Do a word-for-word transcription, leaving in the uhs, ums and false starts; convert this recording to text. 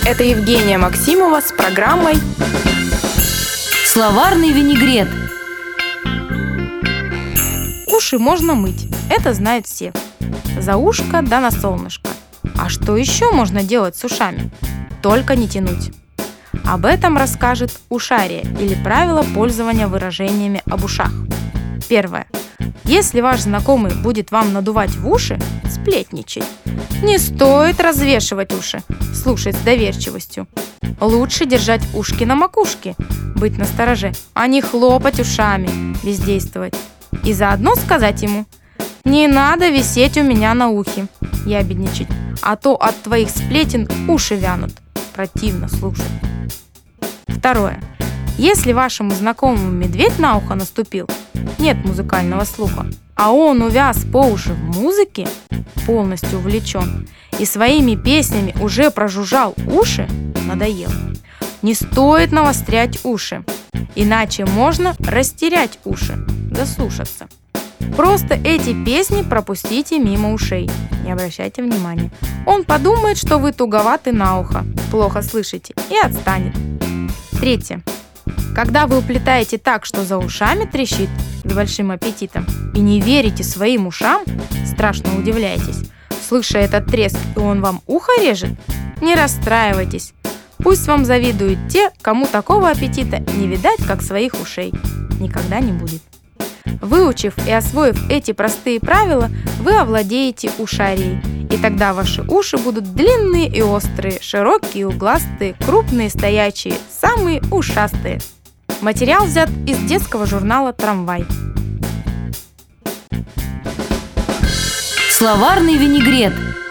Это Евгения Максимова с программой Словарный винегрет. Уши можно мыть, это знают все. За ушко да на солнышко. А что еще можно делать с ушами? Только не тянуть. Об этом расскажет ушарие или правило пользования выражениями об ушах. Первое. Если ваш знакомый будет вам надувать в уши, сплетничать. Не стоит развешивать уши, слушать с доверчивостью. Лучше держать ушки на макушке, быть настороже, а не хлопать ушами, бездействовать. И заодно сказать ему: «Не надо висеть у меня на ухе», ябедничать, а то от твоих сплетен уши вянут. Противно слушать. Второе. Если вашему знакомому медведь на ухо наступил, нет музыкального слуха, а он увяз по уши в музыке, полностью увлечен, и своими песнями уже прожужжал уши, надоел. Не стоит навострять уши, иначе можно растерять уши, заслушаться. Просто эти песни пропустите мимо ушей, не обращайте внимания. Он подумает, что вы туговаты на ухо, плохо слышите, и отстанет. Третье. Когда вы уплетаете так, что за ушами трещит, с большим аппетитом, и не верите своим ушам, страшно удивляетесь, слыша этот треск, и он вам ухо режет, не расстраивайтесь. Пусть вам завидуют те, кому такого аппетита не видать, как своих ушей. Никогда не будет. Выучив и освоив эти простые правила, вы овладеете ушарией, и тогда ваши уши будут длинные и острые, широкие, угластые, крупные, стоячие, самые ушастые. Материал взят из детского журнала «Трамвай». Словарный винегрет.